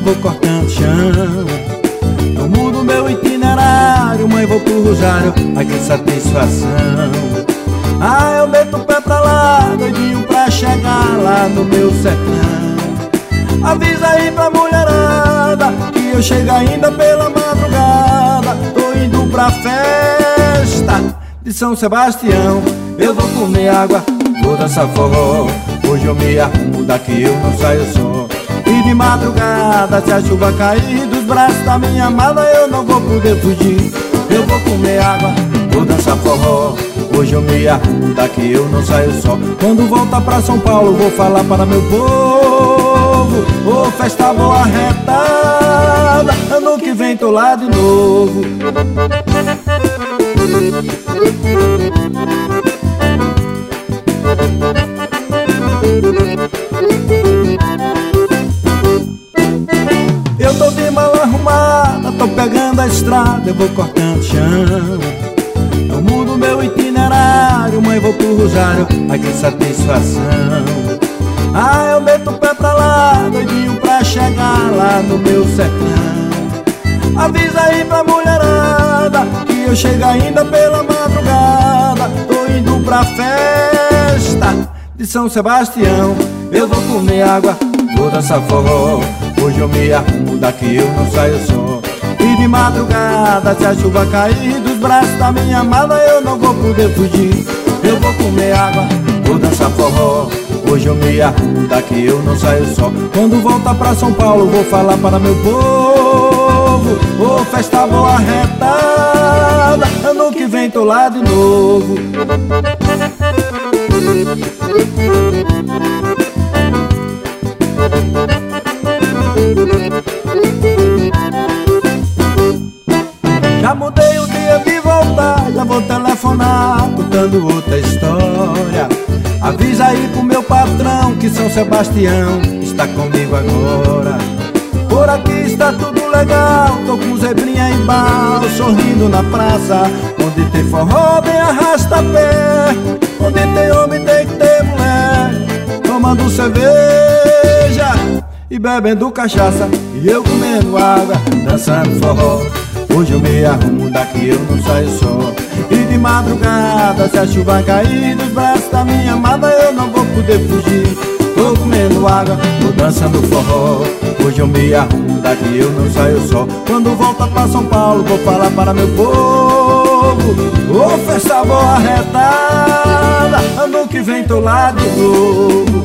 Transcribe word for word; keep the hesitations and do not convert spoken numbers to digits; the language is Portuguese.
vou cortando chão. Eu mudo meu itinerário, mãe, vou pro Rosário, ai que satisfação. Ah, eu meto o pé pra lá, doidinho pra chegar lá no meu sertão. Avisa aí pra mulherada que eu chego ainda pela madrugada. Tô indo pra festa de São Sebastião. Eu vou comer água, vou dançar forró. Hoje eu me arrumo, daqui eu não saio só. E de madrugada, se a chuva cair dos braços da minha amada, eu não vou poder fugir. Eu vou comer água, vou dançar forró. Hoje eu me arrumo, daqui eu não saio só. Quando voltar pra São Paulo, vou falar para meu povo: ô, festa boa retada, ano que vem tô lá de novo. Eu tô de mala arrumada, tô pegando a estrada, eu vou cortando chão. Eu mudo meu itinerário, mãe, vou pro Rosário, ai que satisfação. Ah, eu meto o pé pra lá, doidinho pra chegar lá no meu sertão. Avisa aí pra mulherada que eu chego ainda pela madrugada. Tô indo pra festa de São Sebastião. Eu vou comer água, vou dançar forró. Hoje eu me arrumo, daqui eu não saio só. E de madrugada, se a chuva cair dos braços da minha amada, eu não vou poder fugir. Eu vou comer água, vou dançar forró. Hoje eu me arrumo, daqui eu não saio só. Quando voltar pra São Paulo, vou falar para meu povo: ô, festa boa retada, ano que vem tô lá de novo. Já mudei o dia de voltar, já vou telefonar contando outra história. Avisa aí pro meu patrão que São Sebastião está comigo agora. Por aqui está tudo legal, tô com zebrinha em bar, sorrindo na praça. Onde tem forró tem arrasta-pé, onde tem homem tem que ter mulher. Tomando cerveja e bebendo cachaça, e eu comendo água, dançando forró. Hoje eu me arrumo, daqui eu não saio só. E de madrugada, se a chuva cair dos braços da minha amada, eu não vou poder fugir. Tô comendo água, tô dançando forró. Hoje eu me arrumo, daqui eu não saio só. Quando voltar pra São Paulo, vou falar para meu povo: ô, festa boa retada, ano que vem tô lá de novo.